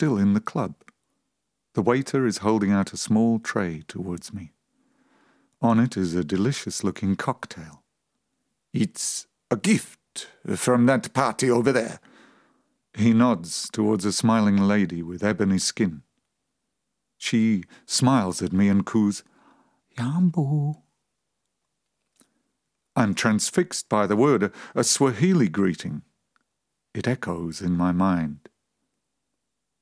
still in the club. The waiter is holding out a small tray towards me. On it is a delicious-looking cocktail. "It's a gift from that party over there." He nods towards a smiling lady with ebony skin. She smiles at me and coos, "Yambu." I'm transfixed by the word, a Swahili greeting. It echoes in my mind.